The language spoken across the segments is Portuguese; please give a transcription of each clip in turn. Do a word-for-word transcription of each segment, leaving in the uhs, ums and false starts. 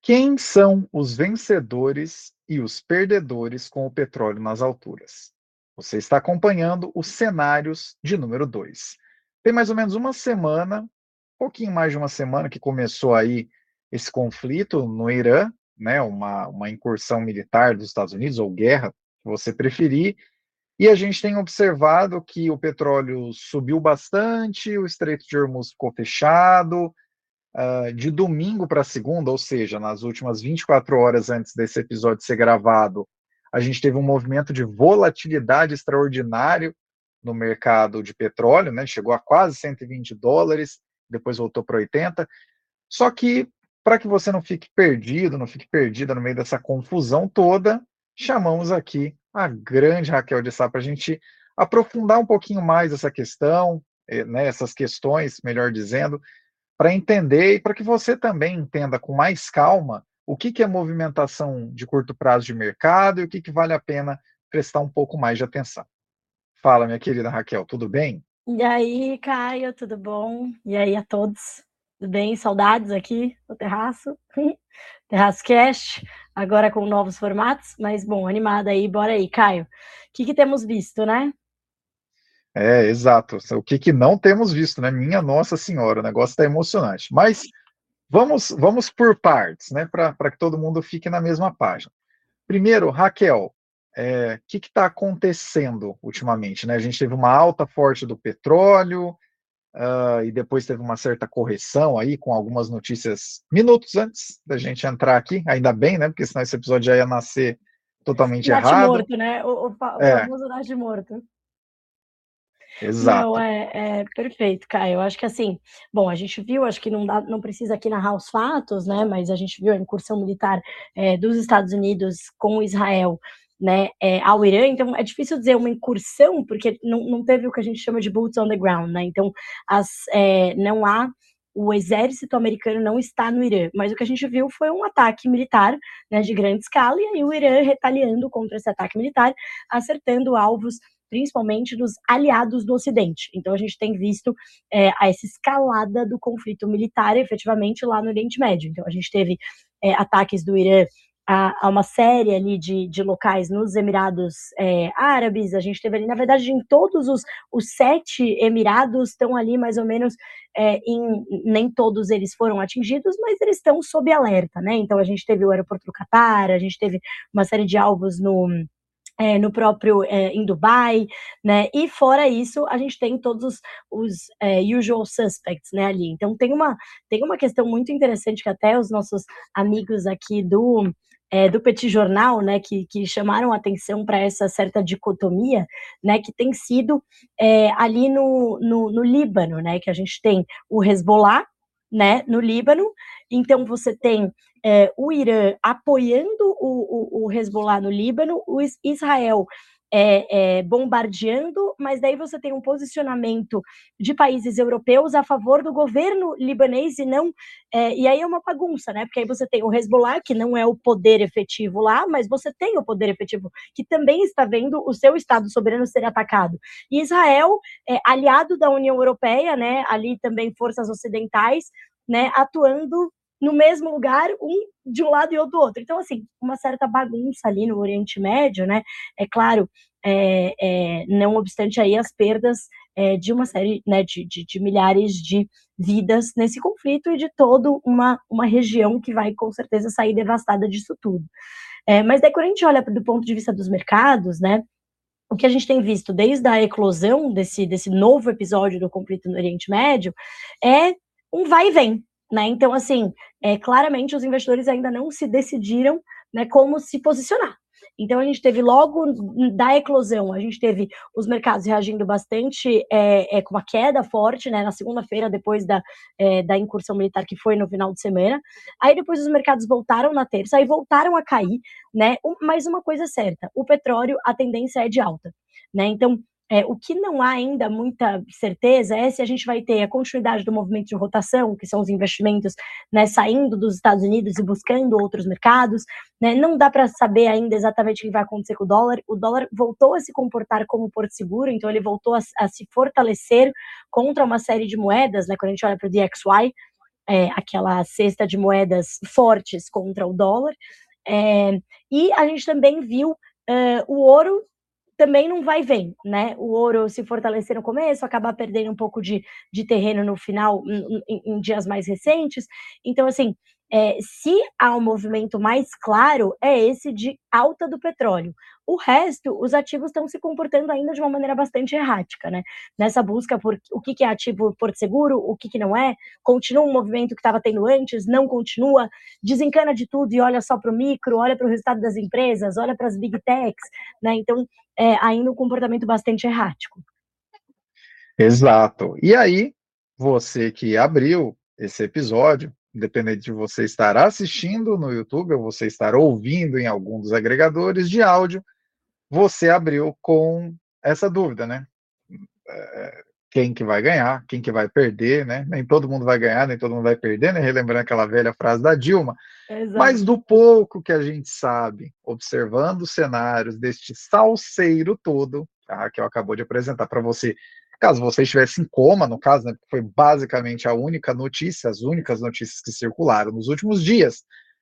Quem são os vencedores e os perdedores com o petróleo nas alturas? Você está acompanhando os cenários de número dois. Tem mais ou menos uma semana, um pouquinho mais de uma semana que começou aí esse conflito no Irã, né, uma, uma incursão militar dos Estados Unidos, ou guerra, se você preferir, e a gente tem observado que o petróleo subiu bastante, o Estreito de Hormuz ficou fechado, uh, de domingo para segunda, ou seja, nas últimas vinte e quatro horas antes desse episódio ser gravado, a gente teve um movimento de volatilidade extraordinário no mercado de petróleo, né? Chegou a quase cento e vinte dólares, depois voltou para oitenta. Só que, para que você não fique perdido, não fique perdida no meio dessa confusão toda, chamamos aqui a grande Raquel de Sá para a gente aprofundar um pouquinho mais essa questão, né, essas questões, melhor dizendo, para entender e para que você também entenda com mais calma o que, que é movimentação de curto prazo de mercado e o que, que vale a pena prestar um pouco mais de atenção. Fala, minha querida Raquel, tudo bem? E aí, Caio, tudo bom? E aí a todos, tudo bem? Saudades aqui no terraço, Terraço Cast, agora com novos formatos, mas bom, animada aí, bora aí, Caio. O que que temos visto, né? É, exato. O que, que não temos visto, né? Minha Nossa Senhora, o negócio está emocionante. Mas vamos, vamos por partes, né? Para que todo mundo fique na mesma página. Primeiro, Raquel, é, o que está acontecendo ultimamente, né? A gente teve uma alta forte do petróleo, uh, e depois teve uma certa correção aí, com algumas notícias minutos antes da gente entrar aqui, ainda bem, né? Porque senão esse episódio já ia nascer totalmente Nath errado. morto, né? O, o, fa- o É, famoso Nath morto. Não, exato. é, é perfeito, Caio. Eu acho que assim, bom, a gente viu, acho que não dá, não precisa aqui narrar os fatos, né? Mas a gente viu a incursão militar é, dos Estados Unidos com Israel, né, é, ao Irã. Então é difícil dizer uma incursão, porque não, não teve o que a gente chama de boots on the ground, né? Então as, é, não há o exército americano não está no Irã, mas o que a gente viu foi um ataque militar, né, de grande escala, e aí o Irã retaliando contra esse ataque militar, acertando alvos principalmente dos aliados do Ocidente. Então a gente tem visto é, essa escalada do conflito militar efetivamente lá no Oriente Médio. Então a gente teve é, ataques do Irã a, a, uma série ali de, de locais nos Emirados é, Árabes, a gente teve ali, na verdade, em todos os, os sete Emirados estão ali mais ou menos, é, em, nem todos eles foram atingidos, mas eles estão sob alerta, né? Então a gente teve o aeroporto do Catar, a gente teve uma série de alvos no é, no próprio é, em Dubai, né? E fora isso, a gente tem todos os, os é, usual suspects, né, ali. Então tem uma tem uma questão muito interessante que até os nossos amigos aqui do é, do Petit Jornal, né, que, que chamaram atenção para essa certa dicotomia, né, que tem sido é, ali no, no, no Líbano, né, que a gente tem o Hezbollah, né, no Líbano. Então você tem é, o Irã apoiando o, o, o Hezbollah no Líbano, o Israel é, é, bombardeando, mas daí você tem um posicionamento de países europeus a favor do governo libanês e não. É, e aí é uma bagunça, né? Porque aí você tem o Hezbollah, que não é o poder efetivo lá, mas você tem o poder efetivo, que também está vendo o seu Estado soberano ser atacado. E Israel, é, aliado da União Europeia, né? Ali também forças ocidentais, né? Atuando no mesmo lugar, um de um lado e outro do outro. Então, assim, uma certa bagunça ali no Oriente Médio, né? É claro, é, é, não obstante aí as perdas é, de uma série, né, de, de, de milhares de vidas nesse conflito e de toda uma, uma região que vai com certeza sair devastada disso tudo. É, mas daí quando a gente olha do ponto de vista dos mercados, né, o que a gente tem visto desde a eclosão desse, desse novo episódio do conflito no Oriente Médio é um vai e vem, né? Então, assim, é, claramente os investidores ainda não se decidiram, né, como se posicionar. Então, a gente teve logo da eclosão, a gente teve os mercados reagindo bastante é, é, com uma queda forte, né, na segunda-feira, depois da, é, da incursão militar que foi no final de semana. Aí depois os mercados voltaram na terça, aí voltaram a cair, né? Mas uma coisa é certa, o petróleo, a tendência é de alta, né? Então, é, o que não há ainda muita certeza é se a gente vai ter a continuidade do movimento de rotação, que são os investimentos, né, saindo dos Estados Unidos e buscando outros mercados, né? Não dá para saber ainda exatamente o que vai acontecer com o dólar. O dólar voltou a se comportar como porto seguro, então ele voltou a, a se fortalecer contra uma série de moedas, né? Quando a gente olha para o D X Y, é, aquela cesta de moedas fortes contra o dólar, é, e a gente também viu uh, o ouro também não vai e vem, né? O ouro se fortalecer no começo, acabar perdendo um pouco de, de terreno no final, em, em, em dias mais recentes. Então, assim, é, se há um movimento mais claro, é esse de alta do petróleo. O resto, os ativos estão se comportando ainda de uma maneira bastante errática, né? Nessa busca por o que é ativo Porto Seguro, o que não é, continua um movimento que estava tendo antes, não continua, desencana de tudo e olha só para o micro, olha para o resultado das empresas, olha para as big techs, né? Então, é ainda um comportamento bastante errático. Exato. E aí, você que abriu esse episódio, independente de você estar assistindo no YouTube ou você estar ouvindo em algum dos agregadores de áudio, você abriu com essa dúvida, né? É, quem que vai ganhar, quem que vai perder, né? Nem todo mundo vai ganhar, nem todo mundo vai perder, né? Relembrando aquela velha frase da Dilma. Exato. Mas do pouco que a gente sabe, observando os cenários deste salseiro todo, tá, que eu acabou de apresentar para você, caso você estivesse em coma, no caso, né, porque foi basicamente a única notícia, as únicas notícias que circularam nos últimos dias.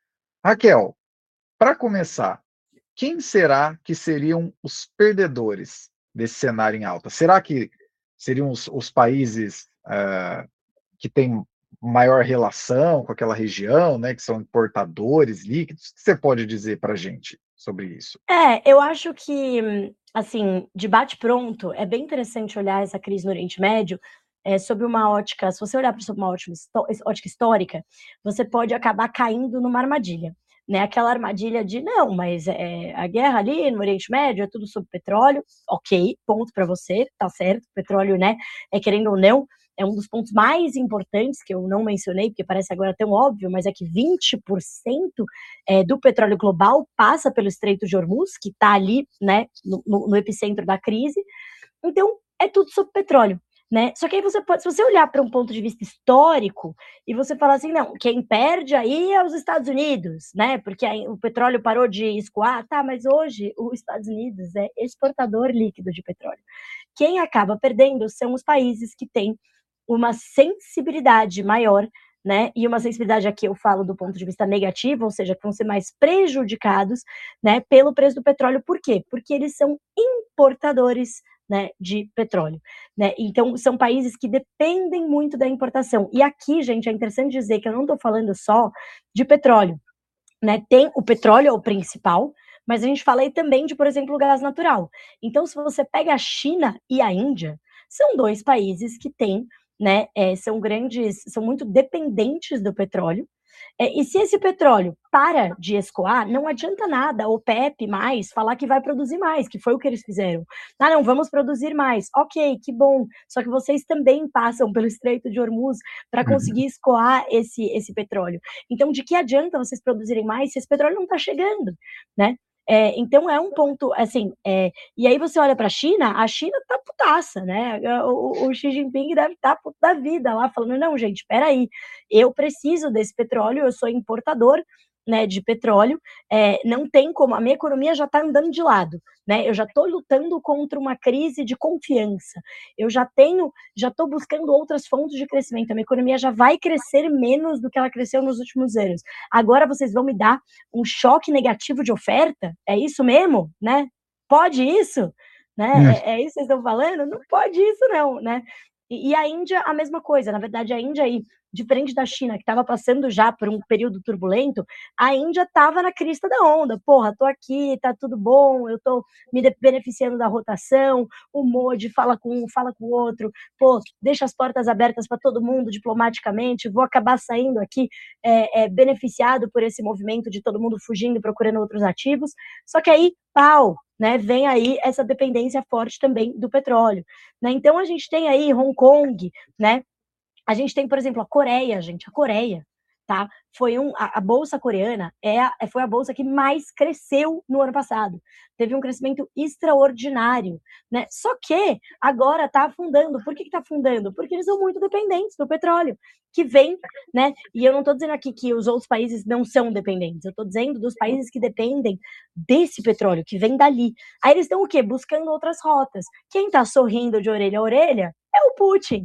Raquel, para começar, quem será que seriam os perdedores desse cenário em alta? Será que seriam os, os países uh, que têm maior relação com aquela região, né, que são importadores líquidos? O que você pode dizer para a gente sobre isso? É, eu acho que, assim, de bate-pronto, é bem interessante olhar essa crise no Oriente Médio é, sob uma ótica, se você olhar sob uma ótica, ótica histórica, você pode acabar caindo numa armadilha. Né, aquela armadilha de, não, mas é, a guerra ali no Oriente Médio é tudo sobre petróleo, ok, ponto para você, tá certo, petróleo, né, é querendo ou não, é um dos pontos mais importantes que eu não mencionei, porque parece agora tão óbvio, mas é que vinte por cento é, do petróleo global passa pelo Estreito de Hormuz, que está ali, né, no, no, no epicentro da crise. Então, é tudo sobre petróleo. Né? Só que aí você pode, se você olhar para um ponto de vista histórico e você falar assim, não, quem perde aí é os Estados Unidos, né? Porque aí o petróleo parou de escoar, tá, mas hoje os Estados Unidos é exportador líquido de petróleo. Quem acaba perdendo são os países que têm uma sensibilidade maior, né? E uma sensibilidade aqui eu falo do ponto de vista negativo, ou seja, que vão ser mais prejudicados, né, pelo preço do petróleo. Por quê? Porque eles são importadores, né, de petróleo, né? Então são países que dependem muito da importação. E aqui, gente, é interessante dizer que eu não estou falando só de petróleo, né? Tem o petróleo é o principal, mas a gente fala aí também de, por exemplo, o gás natural. Então, se você pega a China e a Índia, são dois países que têm, né, é, são grandes, são muito dependentes do petróleo. É, e se esse petróleo para de escoar, não adianta nada o OPEP mais falar que vai produzir mais, que foi o que eles fizeram. Ah, não, vamos produzir mais. Ok, que bom. Só que vocês também passam pelo Estreito de Hormuz para conseguir escoar esse, esse petróleo. Então, de que adianta vocês produzirem mais se esse petróleo não está chegando, né? É, então é um ponto, assim, é, e aí você olha para a China, a China tá putaça, né? O, o Xi Jinping deve estar tá puto da vida lá, falando, não, gente, espera aí, eu preciso desse petróleo, eu sou importador, né, de petróleo, é, não tem como, a minha economia já está andando de lado, né? Eu já estou lutando contra uma crise de confiança, eu já tenho, já estou buscando outras fontes de crescimento, a minha economia já vai crescer menos do que ela cresceu nos últimos anos. Agora vocês vão me dar um choque negativo de oferta? É isso mesmo, né? Pode isso? Né? É, é isso que vocês estão falando? Não pode isso não, né? E, e a Índia, a mesma coisa. Na verdade, a Índia aí, diferente da China, que estava passando já por um período turbulento, a Índia estava na crista da onda. Porra, tô aqui, tá tudo bom, eu tô me beneficiando da rotação, o Modi fala com um, fala com o outro, pô, deixa as portas abertas para todo mundo diplomaticamente, vou acabar saindo aqui é, é, beneficiado por esse movimento de todo mundo fugindo e procurando outros ativos. Só que aí, pau, né, vem aí essa dependência forte também do petróleo. Né? Então a gente tem aí Hong Kong, né? A gente tem, por exemplo, a Coreia, gente, a Coreia, tá? Foi um, a, a bolsa coreana é a, foi a bolsa que mais cresceu no ano passado. Teve um crescimento extraordinário, né? Só que agora está afundando. Por que está afundando? Porque eles são muito dependentes do petróleo, que vem, né? E eu não estou dizendo aqui que os outros países não são dependentes. Eu estou dizendo dos países que dependem desse petróleo, que vem dali. Aí eles estão o quê? Buscando outras rotas. Quem está sorrindo de orelha a orelha é o Putin.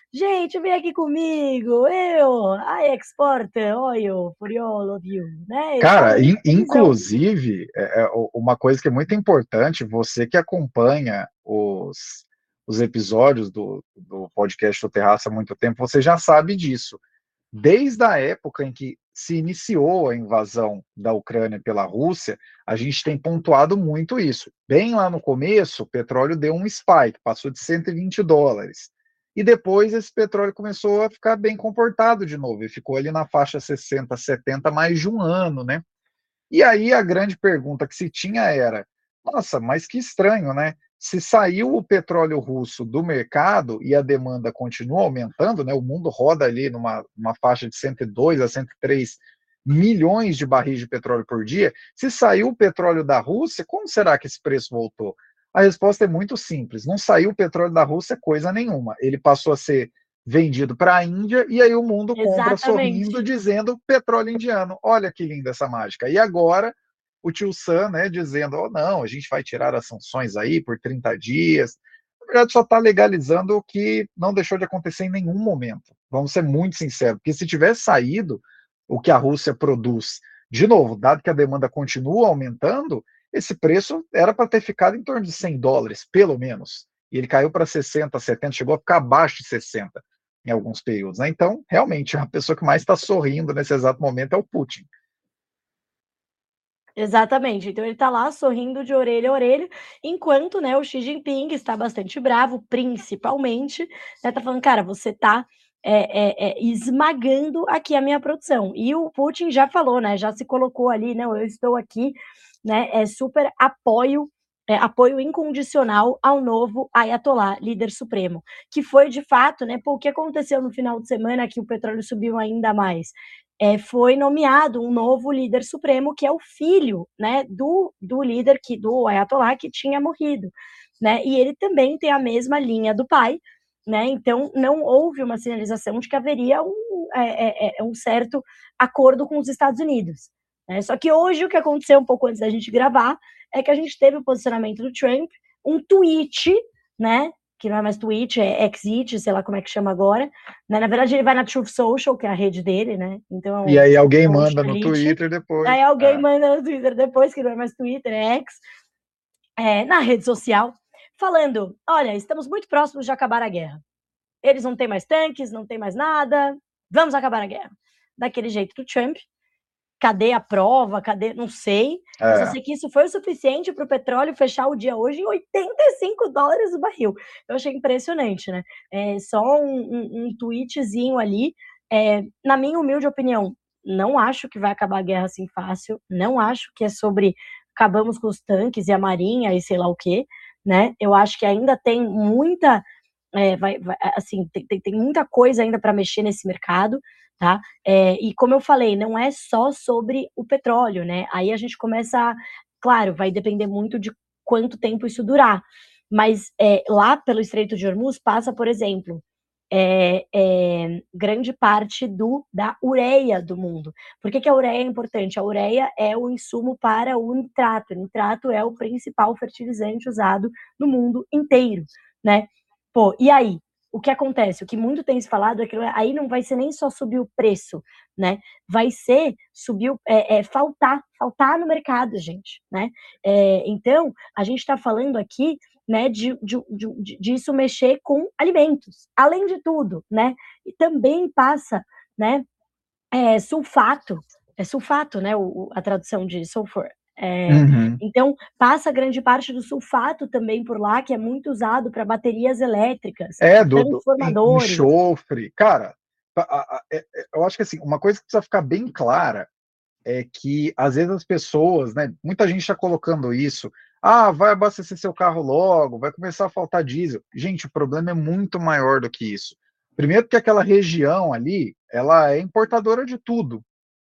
Gente, vem aqui comigo, eu, I export oil for all of you, né? Eles estavam Cara, ali in- felizão. inclusive, é, é, o- uma coisa que é muito importante, você que acompanha os, os episódios do, do podcast do Terraço há muito tempo, você já sabe disso. Desde a época em que se iniciou a invasão da Ucrânia pela Rússia, a gente tem pontuado muito isso. Bem lá no começo, o petróleo deu um spike, passou de cento e vinte dólares. E depois esse petróleo começou a ficar bem comportado de novo, e ficou ali na faixa sessenta, setenta mais de um ano, né? E aí a grande pergunta que se tinha era: nossa, mas que estranho, né? Se saiu o petróleo russo do mercado e a demanda continua aumentando, né? O mundo roda ali numa, numa faixa de cento e dois a cento e três milhões de barris de petróleo por dia. Se saiu o petróleo da Rússia, como será que esse preço voltou? A resposta é muito simples: não saiu o petróleo da Rússia coisa nenhuma. Ele passou a ser vendido para a Índia e aí o mundo compra sorrindo, Exatamente. dizendo petróleo indiano. Olha que linda essa mágica. E agora o tio Sam, né, dizendo, oh, não, a gente vai tirar as sanções aí por trinta dias. Na verdade, só está legalizando o que não deixou de acontecer em nenhum momento. Vamos ser muito sinceros, porque se tivesse saído o que a Rússia produz, de novo, dado que a demanda continua aumentando, esse preço era para ter ficado em torno de cem dólares, pelo menos. E ele caiu para sessenta, setenta, chegou a ficar abaixo de sessenta em alguns períodos. Né? Então, realmente, a pessoa que mais está sorrindo nesse exato momento é o Putin. Exatamente. Então ele está lá sorrindo de orelha a orelha, enquanto, né, o Xi Jinping está bastante bravo, principalmente, né, tá falando, cara, você está é, é, é, esmagando aqui a minha produção. E o Putin já falou, né, já se colocou ali, não, eu estou aqui, né, é super apoio, é, apoio incondicional ao novo Ayatollah, líder supremo, que foi de fato, né, pô, o que aconteceu no final de semana que o petróleo subiu ainda mais? É, foi nomeado um novo líder supremo, que é o filho, né, do, do líder, que, do Ayatollah, que tinha morrido. Né, e ele também tem a mesma linha do pai, né, então não houve uma sinalização de que haveria um, é, é, é, um certo acordo com os Estados Unidos. Né. Só que hoje o que aconteceu um pouco antes da gente gravar é que a gente teve o posicionamento do Trump, um tweet, né, que não é mais tweet, é exit, sei lá como é que chama agora, né? Na verdade ele vai na Truth Social, que é a rede dele, né? Então, E aí alguém manda no Socialite. Twitter depois. Aí alguém É. manda no Twitter depois, que não é mais Twitter, é X, é, na rede social, falando, olha, estamos muito próximos de acabar a guerra. Eles não têm mais tanques, não tem mais nada, vamos acabar a guerra. Daquele jeito do Trump. Cadê a prova? Cadê? Não sei. Eu só É. sei que isso foi o suficiente para o petróleo fechar o dia hoje em oitenta e cinco dólares o barril. Eu achei impressionante, né? É só um, um, um tweetzinho ali. É, na minha humilde opinião, não acho que vai acabar a guerra assim fácil. Não acho que é sobre acabamos com os tanques e a marinha e sei lá o quê, né? Eu acho que ainda tem muita, é, vai, vai, assim, tem, tem, tem muita coisa ainda para mexer nesse mercado. Tá? É, e como eu falei, não é só sobre o petróleo, né? Aí a gente começa, a, claro, vai depender muito de quanto tempo isso durar. Mas é, lá pelo Estreito de Hormuz passa, por exemplo, é, é, grande parte do, da ureia do mundo. Por que, que a ureia é importante? A ureia é o insumo para o nitrato. O nitrato é o principal fertilizante usado no mundo inteiro, né? Pô, e aí? O que acontece? O que muito tem se falado é que aí não vai ser nem só subir o preço, né? Vai ser subir, é, é, faltar, faltar no mercado, gente, né? É, então, a gente está falando aqui, né, de, de, de, de isso mexer com alimentos, além de tudo, né? E também passa, né, é, sulfato, é sulfato, né, o, a tradução de sulfur. É, Uhum. então, passa grande parte do sulfato também por lá, que é muito usado para baterias elétricas, É, do, do transformadores. enxofre. Cara, a, a, é, eu acho que assim, uma coisa que precisa ficar bem clara é que às vezes as pessoas, né, muita gente está colocando isso, ah, vai abastecer seu carro logo, vai começar a faltar diesel. Gente, o problema é muito maior do que isso. Primeiro que aquela região ali, ela é importadora de tudo,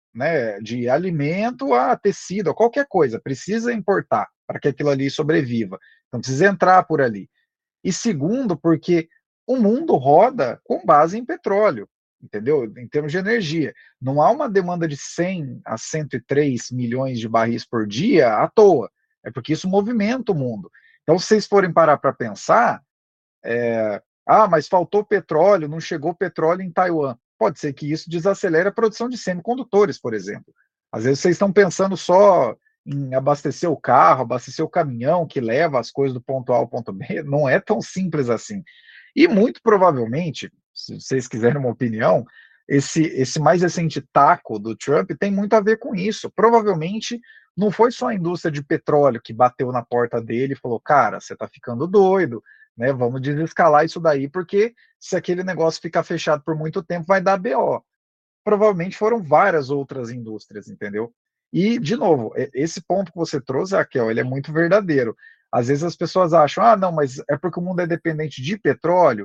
né, de alimento a tecido, a qualquer coisa, precisa importar para que aquilo ali sobreviva. Então precisa entrar por ali. E segundo, porque o mundo roda com base em petróleo, entendeu? Em termos de energia. Não há uma demanda de cem a cento e três milhões de barris por dia à toa. É porque isso movimenta o mundo. Então, se vocês forem parar para pensar, é, Ah, mas faltou petróleo, não chegou petróleo em Taiwan. Pode ser que isso desacelere a produção de semicondutores, por exemplo. Às vezes vocês estão pensando só em abastecer o carro, abastecer o caminhão que leva as coisas do ponto A ao ponto B. Não é tão simples assim. E muito provavelmente, se vocês quiserem uma opinião, esse, esse mais recente taco do Trump tem muito a ver com isso. Provavelmente não foi só a indústria de petróleo que bateu na porta dele e falou: cara, você está ficando doido, né? Vamos desescalar isso daí, porque se aquele negócio ficar fechado por muito tempo, vai dar B O. Provavelmente foram várias outras indústrias, entendeu? E, de novo, esse ponto que você trouxe, Raquel, ele é muito verdadeiro. Às vezes as pessoas acham, ah, não, mas é porque o mundo é dependente de petróleo,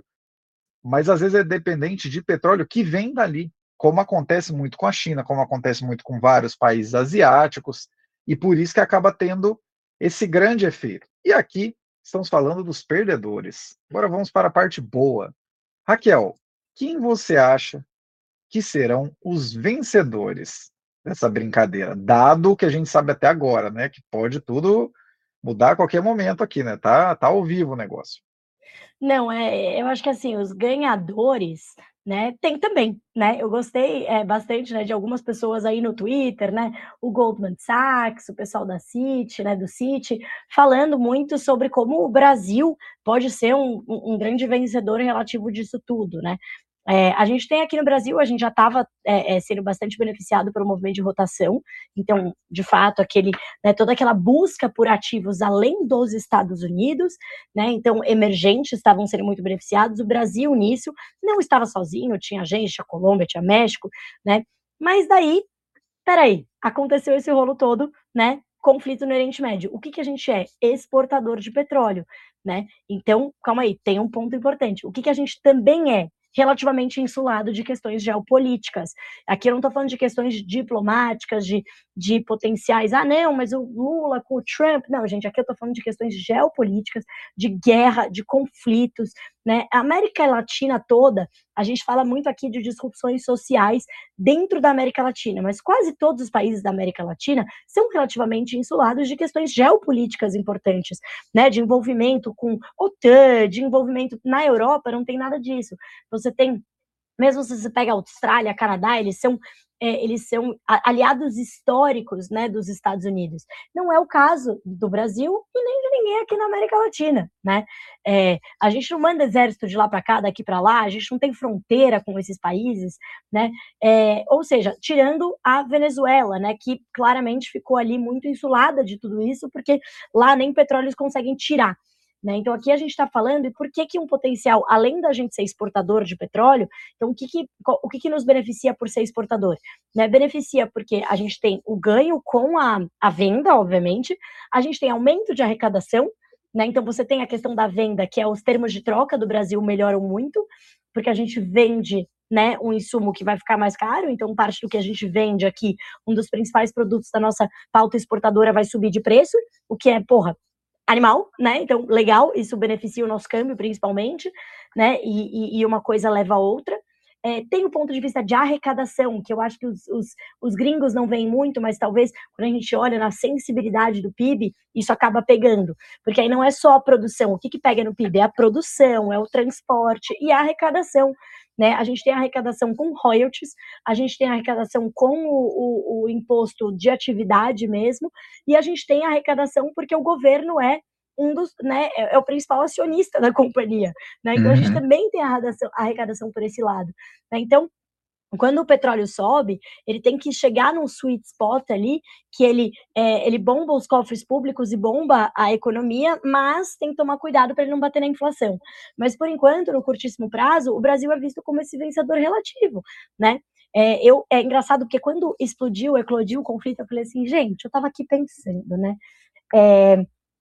mas às vezes é dependente de petróleo que vem dali, como acontece muito com a China, como acontece muito com vários países asiáticos, e por isso que acaba tendo esse grande efeito. E aqui estamos falando dos perdedores. Agora vamos para a parte boa. Raquel, quem você acha que serão os vencedores dessa brincadeira, dado o que a gente sabe até agora, né? Que pode tudo mudar a qualquer momento aqui, né? Tá, tá ao vivo o negócio. Não, é, eu acho que assim, os ganhadores, né, tem também, né? Eu gostei é, bastante, né, de algumas pessoas aí no Twitter, né? O Goldman Sachs, o pessoal da Citi, né, do Citi, falando muito sobre como o Brasil pode ser um, um, um grande vencedor relativo disso tudo, né? É, a gente tem aqui no Brasil, a gente já estava é, é, sendo bastante beneficiado pelo movimento de rotação, então, de fato, aquele, né, toda aquela busca por ativos além dos Estados Unidos, né, então emergentes estavam sendo muito beneficiados, o Brasil nisso não estava sozinho, tinha gente, tinha Colômbia, tinha México, né, mas daí, peraí, aconteceu esse rolo todo, né, conflito no Oriente Médio. O que, que a gente é? Exportador de petróleo, né? Então, calma aí, tem um ponto importante. O que, que a gente também é? Relativamente insulado de questões geopolíticas. Aqui eu não estou falando de questões diplomáticas, de, de potenciais, ah, não, mas o Lula com o Trump. Não, gente, aqui eu estou falando de questões geopolíticas, de guerra, de conflitos, né? A América Latina toda, a gente fala muito aqui de disrupções sociais dentro da América Latina, mas quase todos os países da América Latina são relativamente insulados de questões geopolíticas importantes, né? De envolvimento com OTAN, de envolvimento na Europa, não tem nada disso. Você tem, mesmo se você pega a Austrália, Canadá, eles são, é, eles são aliados históricos, né, dos Estados Unidos. Não é o caso do Brasil e nem de ninguém aqui na América Latina, né? É, a gente não manda exército de lá para cá, daqui para lá, a gente não tem fronteira com esses países, né? É, ou seja, tirando a Venezuela, né, que claramente ficou ali muito insulada de tudo isso, porque lá nem petróleo eles conseguem tirar. Né? Então, aqui a gente está falando, e por que, que um potencial, além da gente ser exportador de petróleo, então o que, que, o que, que nos beneficia por ser exportador? Né? Beneficia porque a gente tem o ganho com a, a venda, obviamente, a gente tem aumento de arrecadação, né? Então você tem a questão da venda, que é os termos de troca do Brasil melhoram muito, porque a gente vende, né, um insumo que vai ficar mais caro, então parte do que a gente vende aqui, um dos principais produtos da nossa pauta exportadora vai subir de preço, o que é, porra, animal, né? Então, legal, isso beneficia o nosso câmbio, principalmente, né? E, e, e uma coisa leva a outra. É, tem o ponto de vista de arrecadação, que eu acho que os, os, os gringos não veem muito, mas talvez quando a gente olha na sensibilidade do P I B, isso acaba pegando. Porque aí não é só a produção. O que, que pega no P I B? É a produção, é o transporte e a arrecadação. Né? A gente tem a arrecadação com royalties, a gente tem a arrecadação com o, o, o imposto de atividade mesmo, e a gente tem a arrecadação porque o governo é um dos, né, é, é o principal acionista da companhia, né? Então a gente Uhum. também tem a arrecadação, a arrecadação por esse lado, né? Então, quando o petróleo sobe, ele tem que chegar num sweet spot ali, que ele, é, ele bomba os cofres públicos e bomba a economia, mas tem que tomar cuidado para ele não bater na inflação. Mas, por enquanto, no curtíssimo prazo, o Brasil é visto como esse vencedor relativo, né? É, eu, é engraçado porque quando explodiu, eclodiu o conflito, eu falei assim, gente, eu estava aqui pensando, né? É,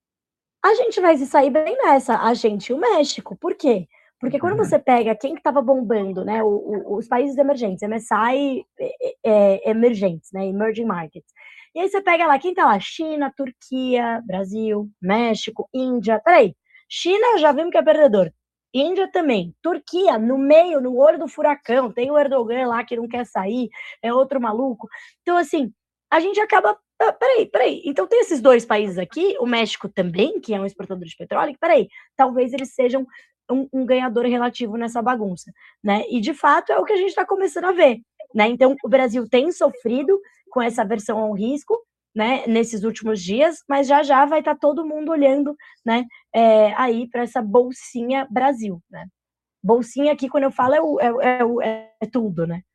a gente vai se sair bem nessa, a gente e o México. Por quê? Porque quando Uhum. você pega quem que estava bombando, né, o, o, os países emergentes, M S I é, é, emergentes, né, emerging markets. E aí você pega lá, quem tá lá? China, Turquia, Brasil, México, Índia. Peraí, China já vimos que é perdedor. Índia também. Turquia, no meio, no olho do furacão. Tem o Erdogan lá que não quer sair, é outro maluco. Então, assim, a gente acaba. Ah, peraí, peraí. Então tem esses dois países aqui, o México também, que é um exportador de petróleo, que, peraí, talvez eles sejam um, um ganhador relativo nessa bagunça, né? E de fato é o que a gente está começando a ver, né? Então o Brasil tem sofrido com essa aversão ao risco, né, nesses últimos dias, mas já já vai estar tá todo mundo olhando, né, é, aí para essa bolsinha Brasil, né? Bolsinha aqui, quando eu falo, é, o, é, o, é, é tudo, né?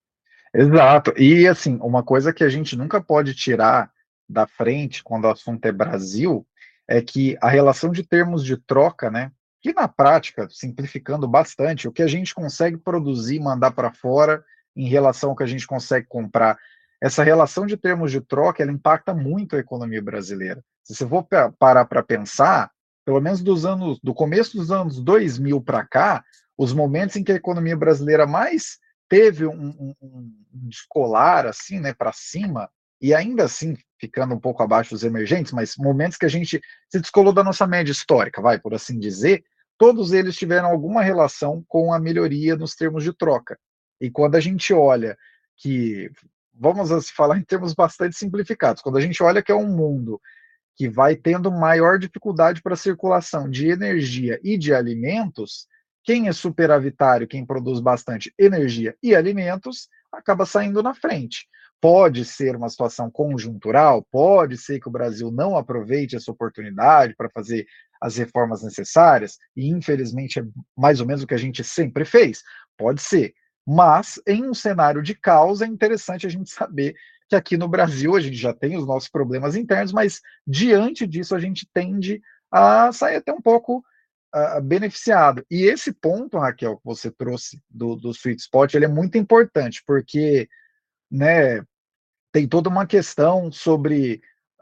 Exato. E, assim, uma coisa que a gente nunca pode tirar da frente quando o assunto é Brasil é que a relação de termos de troca, né, que na prática, simplificando bastante, o que a gente consegue produzir e mandar para fora em relação ao que a gente consegue comprar, essa relação de termos de troca, ela impacta muito a economia brasileira. Se você for parar para pensar, pelo menos dos anos, do começo dos anos dois mil para cá, os momentos em que a economia brasileira mais teve um, um, um descolar assim, né, para cima, e ainda assim ficando um pouco abaixo dos emergentes, mas momentos que a gente se descolou da nossa média histórica, vai, por assim dizer, todos eles tiveram alguma relação com a melhoria nos termos de troca. E quando a gente olha que, vamos falar em termos bastante simplificados, quando a gente olha que é um mundo que vai tendo maior dificuldade para a circulação de energia e de alimentos, quem é superavitário, quem produz bastante energia e alimentos, acaba saindo na frente. Pode ser uma situação conjuntural, pode ser que o Brasil não aproveite essa oportunidade para fazer as reformas necessárias, e infelizmente é mais ou menos o que a gente sempre fez, pode ser. Mas, em um cenário de caos, é interessante a gente saber que aqui no Brasil a gente já tem os nossos problemas internos, mas diante disso a gente tende a sair até um pouco uh, beneficiado. E esse ponto, Raquel, que você trouxe do, do sweet spot, ele é muito importante, porque, né, tem toda uma questão sobre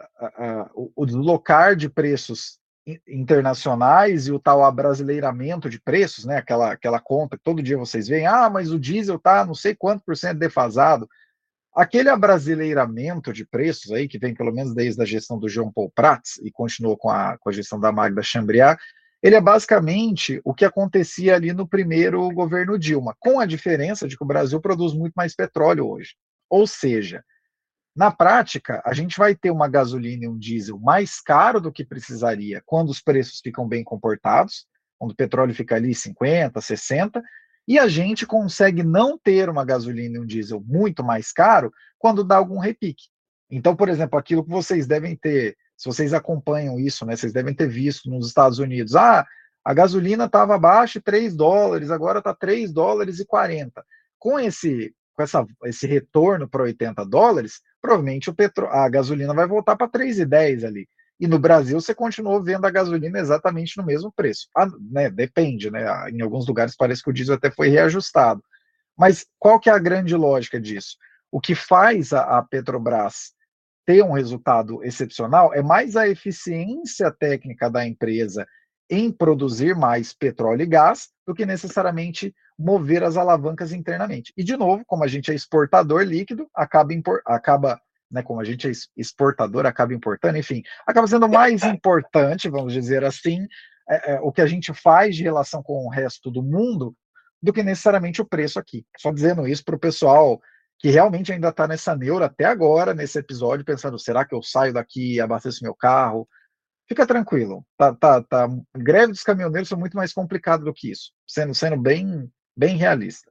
uh, uh, o deslocar de preços internacionais e o tal abrasileiramento de preços, né, aquela, aquela conta que todo dia vocês veem, ah, mas o diesel está não sei quanto por cento defasado. Aquele abrasileiramento de preços aí, que vem pelo menos desde a gestão do João Paul Prats e continuou com a, com a gestão da Magda Chambriard, ele é basicamente o que acontecia ali no primeiro governo Dilma, com a diferença de que o Brasil produz muito mais petróleo hoje. Ou seja, na prática, a gente vai ter uma gasolina e um diesel mais caro do que precisaria quando os preços ficam bem comportados, quando o petróleo fica ali cinquenta, sessenta, e a gente consegue não ter uma gasolina e um diesel muito mais caro quando dá algum repique. Então, por exemplo, aquilo que vocês devem ter, se vocês acompanham isso, né, vocês devem ter visto nos Estados Unidos, ah, a gasolina estava abaixo de três dólares, agora está três dólares e quarenta. Com esse, com essa, esse retorno para oitenta dólares, provavelmente o petro, a gasolina vai voltar para três e dez ali. E no Brasil você continuou vendo a gasolina exatamente no mesmo preço. Ah, né, depende, né? Em alguns lugares parece que o diesel até foi reajustado. Mas qual que é a grande lógica disso? O que faz a, a Petrobras ter um resultado excepcional é mais a eficiência técnica da empresa em produzir mais petróleo e gás do que necessariamente mover as alavancas internamente. E, de novo, como a gente é exportador líquido, acaba, acaba né, como a gente é exportador, acaba importando, enfim, acaba sendo mais importante, vamos dizer assim, é, é, o que a gente faz de relação com o resto do mundo do que necessariamente o preço aqui. Só dizendo isso para o pessoal que realmente ainda está nessa neura até agora, nesse episódio, pensando, será que eu saio daqui e abasteço meu carro? Fica tranquilo, tá, tá, tá. Greve dos caminhoneiros é muito mais complicado do que isso, sendo, sendo bem, bem realista.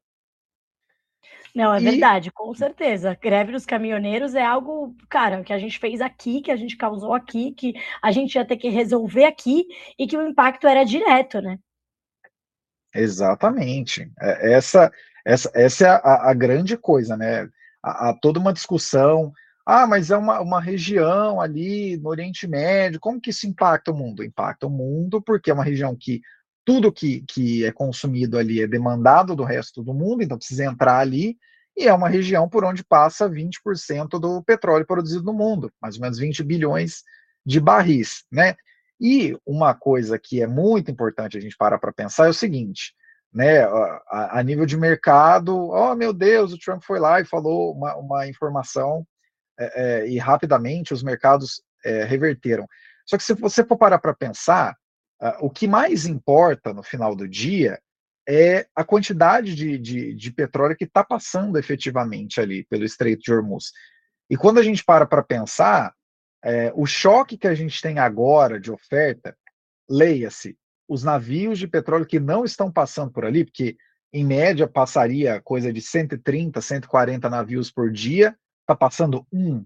Não, é E, verdade, com certeza. Greve dos caminhoneiros é algo, cara, que a gente fez aqui, que a gente causou aqui, que a gente ia ter que resolver aqui e que o impacto era direto, né? exatamente. Essa, essa, essa é a, a grande coisa, né? Há, há toda uma discussão. Ah, mas é uma, uma região ali no Oriente Médio, como que isso impacta o mundo? Impacta o mundo porque é uma região que tudo que, que é consumido ali é demandado do resto do mundo, então precisa entrar ali, e é uma região por onde passa vinte por cento do petróleo produzido no mundo, mais ou menos vinte bilhões de barris, né? E uma coisa que é muito importante a gente parar para pensar é o seguinte, né, a, a nível de mercado, oh meu Deus, o Trump foi lá e falou uma, uma informação é, é, e rapidamente os mercados é, reverteram. Só que se você for parar para pensar, uh, o que mais importa no final do dia é a quantidade de, de, de petróleo que está passando efetivamente ali pelo Estreito de Hormuz. E quando a gente para para pensar, é, o choque que a gente tem agora de oferta, leia-se, os navios de petróleo que não estão passando por ali, porque em média passaria coisa de cento e trinta, cento e quarenta navios por dia, está passando um,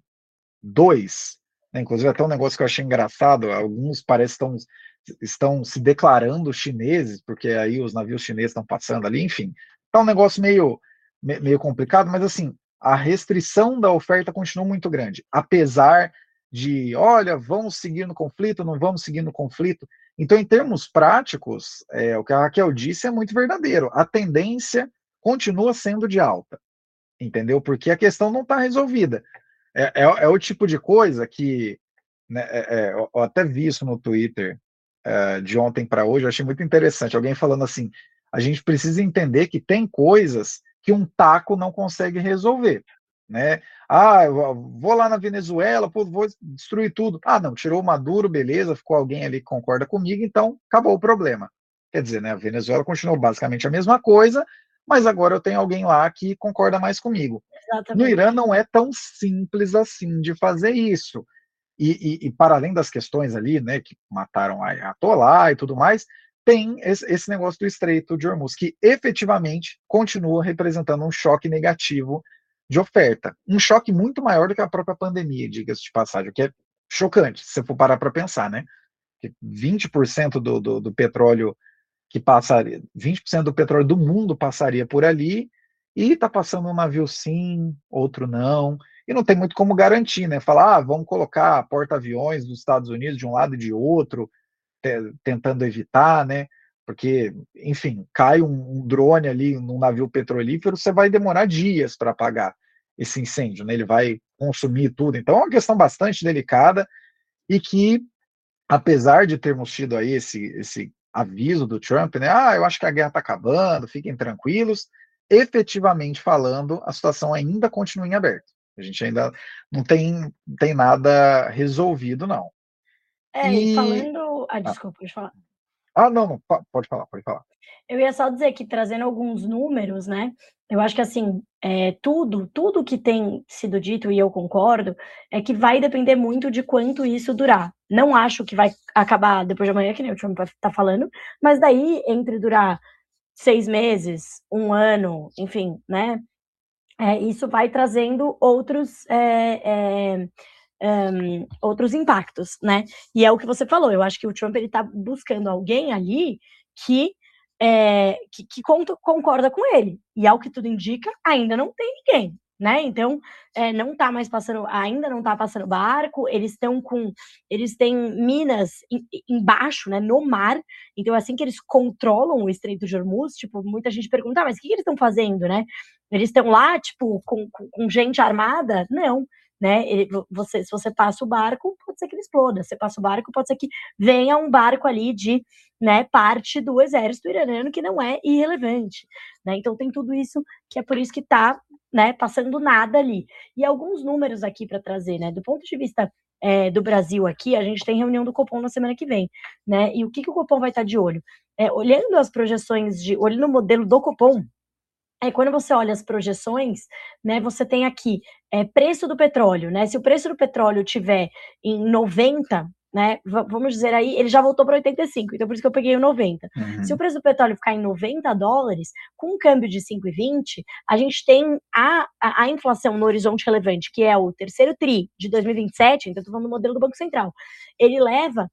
dois, né? Inclusive até um negócio que eu achei engraçado, alguns parece que estão, estão se declarando chineses, porque aí os navios chineses estão passando ali, enfim. Está um negócio meio, meio complicado, mas assim, a restrição da oferta continua muito grande, apesar de, olha, vamos seguir no conflito, não vamos seguir no conflito. Então, em termos práticos, é, o que a Raquel disse é muito verdadeiro. A tendência continua sendo de alta, entendeu? Porque a questão não está resolvida. É, é, é, o tipo de coisa que, né, é, é, eu até vi isso no Twitter é, de ontem para hoje, eu achei muito interessante. Alguém falando assim: a gente precisa entender que tem coisas que um taco não consegue resolver. Né? Ah, eu vou lá na Venezuela, pô, vou destruir tudo. Ah, não, tirou o Maduro, beleza, ficou alguém ali que concorda comigo, então acabou o problema. Quer dizer, né, a Venezuela continuou basicamente a mesma coisa, mas agora eu tenho alguém lá que concorda mais comigo. No Irã Exatamente. não é tão simples assim de fazer isso. E, e, e para além das questões ali, né, que mataram a Ayatollah e tudo mais, tem esse, esse negócio do Estreito de Hormuz, que efetivamente continua representando um choque negativo de oferta. Um choque muito maior do que a própria pandemia, diga-se de passagem, o que é chocante, se você for parar para pensar, né? Que vinte por cento do, do, do petróleo que passaria, vinte por cento do petróleo do mundo passaria por ali, e está passando um navio sim, outro não, e não tem muito como garantir, né? Falar, ah, vamos colocar porta-aviões dos Estados Unidos de um lado e de outro, te, tentando evitar, né? Porque, enfim, cai um, um drone ali num navio petrolífero, você vai demorar dias para apagar esse incêndio, né? Ele vai consumir tudo. Então é uma questão bastante delicada e que, apesar de termos tido aí esse, esse aviso do Trump, né? Ah, eu acho que a guerra está acabando, fiquem tranquilos. Efetivamente falando, a situação ainda continua em aberto. A gente ainda não tem, não tem nada resolvido, não. É, e E. falando. Ah, Ah, desculpa, pode falar. ah, não, não, pode falar, pode falar. Eu ia só dizer que trazendo alguns números, né? Eu acho que assim, é, tudo, tudo que tem sido dito, e eu concordo, é que vai depender muito de quanto isso durar. Não acho que vai acabar depois de amanhã, que nem o Trump está falando, mas daí, entre durar seis meses, um ano, enfim, né? É, isso vai trazendo outros, é, é, um, outros impactos, né? E é o que você falou. Eu acho que o Trump ele está buscando alguém ali que é, que, que concorda com ele. E ao que tudo indica, ainda não tem ninguém, né? Então, é, não está mais passando, ainda não está passando barco. Eles estão com, eles têm minas em, embaixo, né? No mar. Então, assim que eles controlam o Estreito de Hormuz, tipo, muita gente pergunta, ah, mas o que, que eles estão fazendo, né? Eles estão lá, tipo, com, com, com gente armada? Não, né? Ele, você, se você passa o barco, pode ser que ele exploda. Se você passa o barco, pode ser que venha um barco ali de, né, parte do exército iraniano que não é irrelevante, né? Então tem tudo isso que é por isso que está, né, passando nada ali. E alguns números aqui para trazer, né? Do ponto de vista é, do Brasil aqui, a gente tem reunião do Copom na semana que vem, né? E o que, que o Copom vai estar de olho? É, olhando as projeções de, olhando o modelo do Copom, é, quando você olha as projeções, né, você tem aqui é, preço do petróleo, né? Se o preço do petróleo tiver em noventa, né? Vamos dizer aí, ele já voltou para oitenta e cinco, então por isso que eu peguei o noventa. Uhum. Se o preço do petróleo ficar em noventa dólares, com um câmbio de cinco e vinte, a gente tem a, a, a inflação no horizonte relevante, que é o terceiro tri de dois mil e vinte e sete, então estou falando do modelo do Banco Central. Ele leva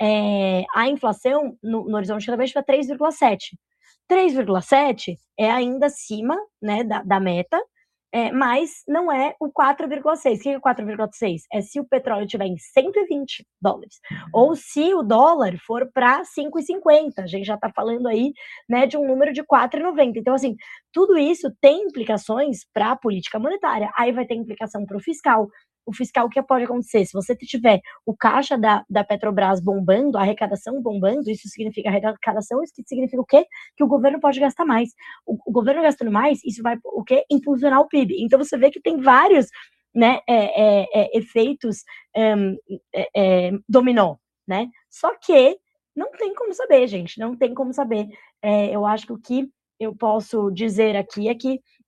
é, a inflação no, no horizonte relevante para três vírgula sete. três vírgula sete é ainda acima, né, da, da meta, é, mas não é o quatro vírgula seis. O que é quatro vírgula seis? É se o petróleo estiver em cento e vinte dólares, ou se o dólar for para cinco e cinquenta. A gente já está falando aí, né, de um número de quatro e noventa. Então, assim, tudo isso tem implicações para a política monetária. Aí vai ter implicação para o fiscal. O fiscal, o que pode acontecer? Se você tiver o caixa da, da Petrobras bombando, a arrecadação bombando, isso significa arrecadação, isso significa o quê? Que o governo pode gastar mais. O, o governo gastando mais, isso vai o quê? Impulsionar o P I B. Então você vê que tem vários, né, é, é, é, efeitos um, é, é, dominó, né? Só que não tem como saber, gente, não tem como saber. É, eu acho que o que eu posso dizer aqui é que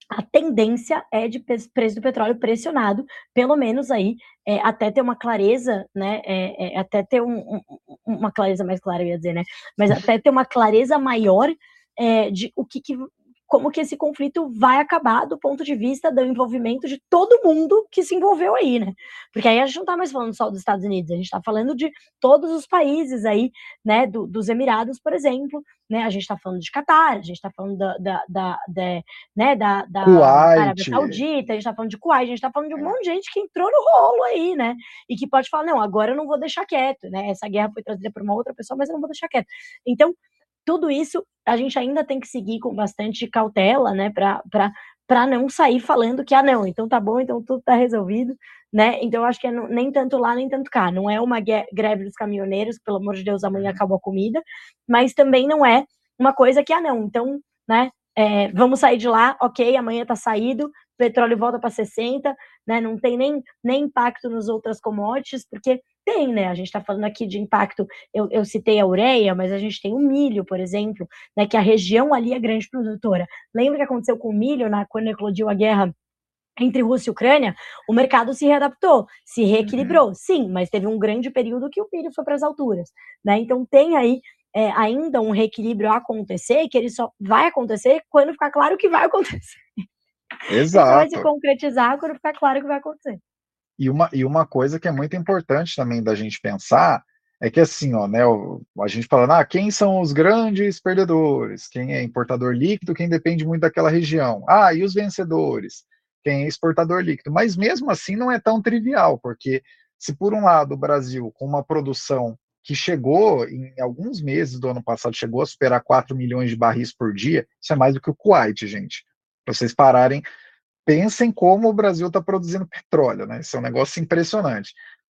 a tendência é de preço do petróleo pressionado, pelo menos aí, é, até ter uma clareza, né, é, é, até ter um, um, uma clareza mais clara, eu ia dizer, né, mas até ter uma clareza maior é, de o que, que como que esse conflito vai acabar do ponto de vista do envolvimento de todo mundo que se envolveu aí, né? Porque aí a gente não está mais falando só dos Estados Unidos, a gente está falando de todos os países aí, né, do, dos Emirados, por exemplo, né? A gente está falando de Catar, a gente está falando da, da, da, da, né, da, da Kuwait. Arábia Saudita, a gente está falando de Kuwait, a gente está falando de um monte de gente que entrou no rolo aí, né? E que pode falar, não, agora eu não vou deixar quieto, né? Essa guerra foi trazida por uma outra pessoa, mas eu não vou deixar quieto. Então, tudo isso a gente ainda tem que seguir com bastante cautela, né, para não sair falando que, ah, não, então tá bom, então tudo tá resolvido, né, então eu acho que é nem tanto lá, nem tanto cá, não é uma greve dos caminhoneiros, pelo amor de Deus, amanhã acabou a comida, mas também não é uma coisa que, ah, não, então, né, é, vamos sair de lá, ok, amanhã tá saído, petróleo volta para sessenta, né, não tem nem, nem impacto nas outras commodities, porque tem, né, a gente está falando aqui de impacto, eu, eu citei a ureia, mas a gente tem o milho, por exemplo, né, que a região ali é grande produtora. Lembra o que aconteceu com o milho, na, quando eclodiu a guerra entre Rússia e Ucrânia? O mercado se readaptou, se reequilibrou, uhum. Sim, mas teve um grande período que o milho foi para as alturas, né, então tem aí é, ainda um reequilíbrio a acontecer, que ele só vai acontecer quando ficar claro que vai acontecer. Exato. Ele só vai se concretizar quando ficar claro que vai acontecer. E uma, e uma coisa que é muito importante também da gente pensar é que assim, ó, né, a gente falando, ah, quem são os grandes perdedores? Quem é importador líquido, quem depende muito daquela região. Ah, e os vencedores? Quem é exportador líquido? Mas mesmo assim não é tão trivial, porque se por um lado o Brasil, com uma produção que chegou, em alguns meses do ano passado, chegou a superar quatro milhões de barris por dia, isso é mais do que o Kuwait, gente. Para vocês pararem, pensem como o Brasil está produzindo petróleo, né? Isso é um negócio impressionante.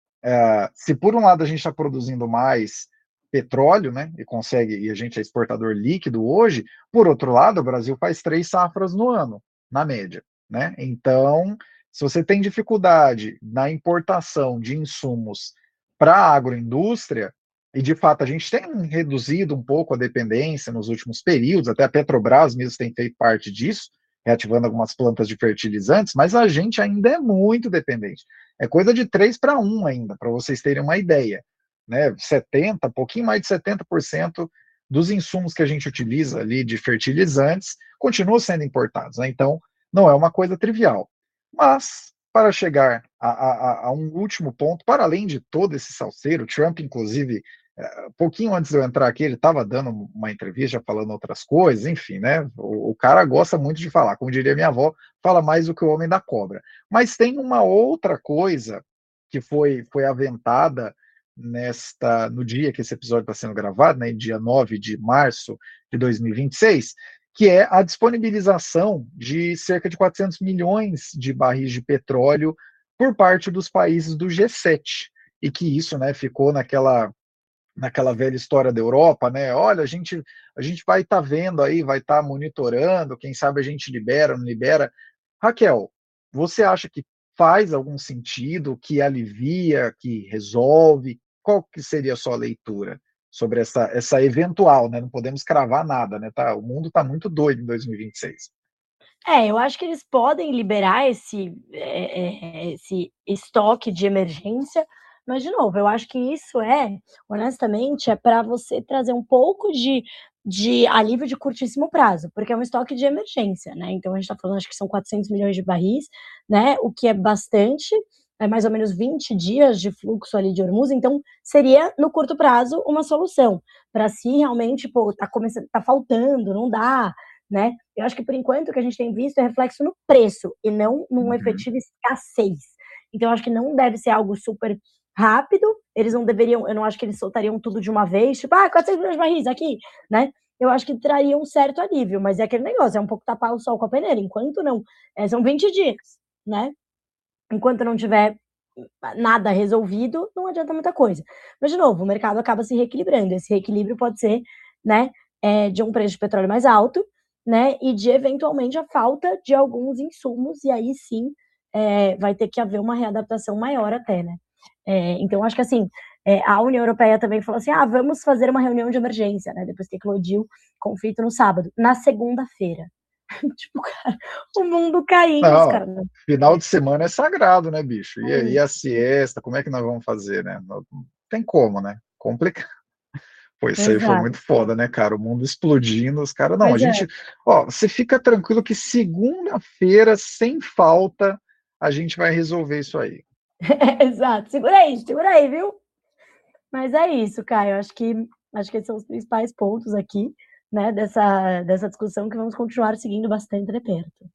É, se por um lado a gente está produzindo mais petróleo, né, e consegue, e a gente é exportador líquido hoje, por outro lado, o Brasil faz três safras no ano, na média, né? Então, se você tem dificuldade na importação de insumos para a agroindústria, e de fato a gente tem reduzido um pouco a dependência nos últimos períodos, até a Petrobras mesmo tem feito parte disso, reativando algumas plantas de fertilizantes, mas a gente ainda é muito dependente. É coisa de três para um ainda, para vocês terem uma ideia. Né? setenta, pouquinho mais de setenta por cento dos insumos que a gente utiliza ali de fertilizantes continuam sendo importados. Né? Então, não é uma coisa trivial. Mas, para chegar a, a, a um último ponto, para além de todo esse salseiro, Trump, inclusive, um pouquinho antes de eu entrar aqui, ele estava dando uma entrevista falando outras coisas, enfim, né? O, o cara gosta muito de falar, como diria minha avó, fala mais do que o homem da cobra. Mas tem uma outra coisa que foi, foi aventada nesta, no dia que esse episódio está sendo gravado, né, dia nove de março de dois mil e vinte e seis, que é a disponibilização de cerca de quatrocentos milhões de barris de petróleo por parte dos países do G sete, e que isso, né, ficou naquela naquela velha história da Europa, né? Olha, a gente, a gente vai estar tá vendo aí, vai estar tá monitorando, quem sabe a gente libera, não libera. Raquel, você acha que faz algum sentido, que alivia, que resolve? Qual que seria a sua leitura sobre essa, essa eventual, né? Não podemos cravar nada, né? Tá, o mundo está muito doido em dois mil e vinte e seis. É, eu acho que eles podem liberar esse, é, esse estoque de emergência, mas, de novo, eu acho que isso é, honestamente, é para você trazer um pouco de, de alívio de curtíssimo prazo, porque é um estoque de emergência, né? Então, a gente está falando, acho que são quatrocentos milhões de barris, né? O que é bastante, é mais ou menos vinte dias de fluxo ali de Hormuz, então seria, no curto prazo, uma solução, para se realmente, pô, tá começando, tá faltando, não dá, né? Eu acho que, por enquanto, o que a gente tem visto é reflexo no preço e não numa uhum. efetiva escassez. Então, eu acho que não deve ser algo super rápido, eles não deveriam, eu não acho que eles soltariam tudo de uma vez, tipo, ah, quatrocentos milhões de barris aqui, né? Eu acho que traria um certo alívio, mas é aquele negócio, é um pouco tapar o sol com a peneira, enquanto não, é, são vinte dias, né? Enquanto não tiver nada resolvido, não adianta muita coisa. Mas, de novo, o mercado acaba se reequilibrando, esse reequilíbrio pode ser, né, é, de um preço de petróleo mais alto, né, e de, eventualmente, a falta de alguns insumos, e aí sim é, vai ter que haver uma readaptação maior até, né. É, então, acho que, assim, é, a União Europeia também falou assim, ah, vamos fazer uma reunião de emergência, né, depois que eclodiu conflito no sábado. Na segunda-feira, Tipo, cara, o mundo caindo, os Não, caras não. final de semana é sagrado, né, bicho? E aí Hum, a siesta, como é que nós vamos fazer, né? Não tem como, né? Complicado. Pô, isso aí foi exato. muito foda, né, cara? O mundo explodindo, os caras. Não, a Pois é. gente. Ó, você fica tranquilo que segunda-feira, sem falta, a gente vai resolver isso aí. Exato. Segura aí, segura aí, viu? Mas é isso, Caio, acho que acho que esses são os principais pontos aqui, né, dessa dessa discussão que vamos continuar seguindo bastante de perto.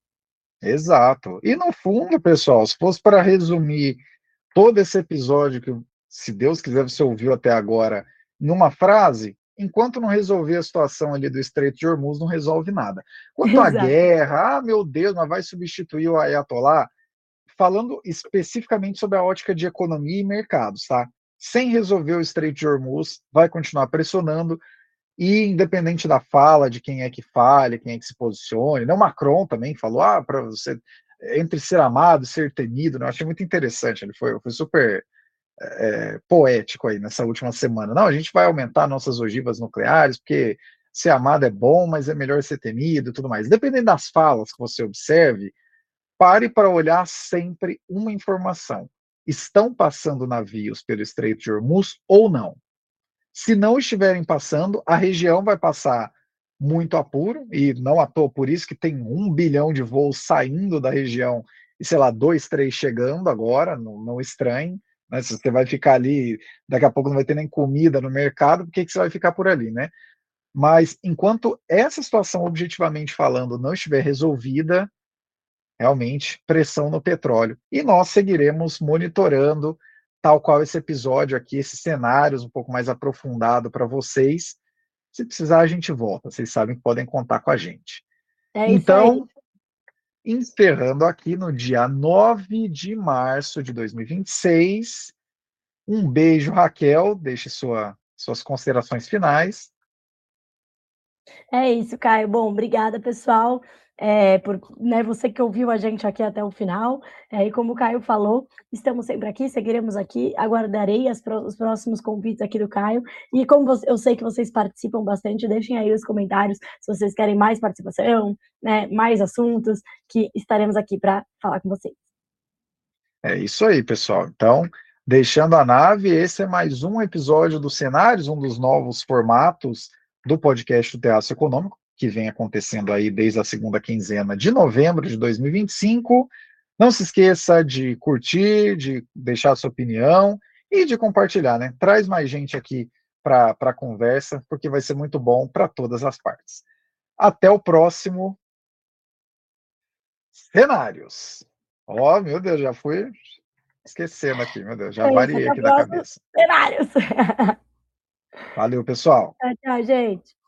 Exato. E no fundo, pessoal, se fosse para resumir todo esse episódio que, se Deus quiser, você ouviu até agora, numa frase, enquanto não resolver a situação ali do Estreito de Hormuz, não resolve nada. Quanto à Exato. guerra, ah, meu Deus, mas vai substituir o Ayatollah? Falando especificamente sobre a ótica de economia e mercados, tá? Sem resolver o Estreito de Hormuz, vai continuar pressionando, e independente da fala, de quem é que fale, quem é que se posicione, né? O Macron também falou, ah, para você, entre ser amado e ser temido, né? Eu achei muito interessante, ele foi, foi super é, poético aí nessa última semana. Não, a gente vai aumentar nossas ogivas nucleares, porque ser amado é bom, mas é melhor ser temido e tudo mais. Dependendo das falas que você observe, pare para olhar sempre uma informação. Estão passando navios pelo Estreito de Hormuz ou não? Se não estiverem passando, a região vai passar muito apuro, e não à toa por isso que tem um bilhão de voos saindo da região e, sei lá, dois, três chegando agora, não, não estranhe. Né? Se você vai ficar ali, daqui a pouco não vai ter nem comida no mercado, por que, que você vai ficar por ali, né? Mas enquanto essa situação, objetivamente falando, não estiver resolvida, realmente pressão no petróleo. E nós seguiremos monitorando, tal qual esse episódio aqui, esses cenários um pouco mais aprofundado para vocês. Se precisar, a gente volta. Vocês sabem que podem contar com a gente. É isso aí. Então, encerrando aqui no dia nove de março de dois mil e vinte e seis. Um beijo, Raquel. Deixe sua, suas considerações finais. É isso, Caio. Bom, obrigada, pessoal, eh, por, né, você que ouviu a gente aqui até o final. Eh, e como o Caio falou, estamos sempre aqui, seguiremos aqui, aguardarei as pró os próximos convites aqui do Caio. E como você, eu sei que vocês participam bastante, deixem aí os comentários se vocês querem mais participação, né, mais assuntos, que estaremos aqui para falar com vocês. É isso aí, pessoal. Então, deixando a nave, esse é mais um episódio dos Cenários, um dos novos formatos do podcast do Teatro Econômico, que vem acontecendo aí desde a segunda quinzena de novembro de dois mil e vinte e cinco. Não se esqueça de curtir, de deixar a sua opinião e de compartilhar, né? Traz mais gente aqui para a conversa, porque vai ser muito bom para todas as partes. Até o próximo Cenários. Ó, oh, meu Deus, já fui esquecendo aqui, meu Deus, já É isso, variei até o aqui da próximo cabeça. cenários. Valeu, pessoal. Tchau, tchau, gente.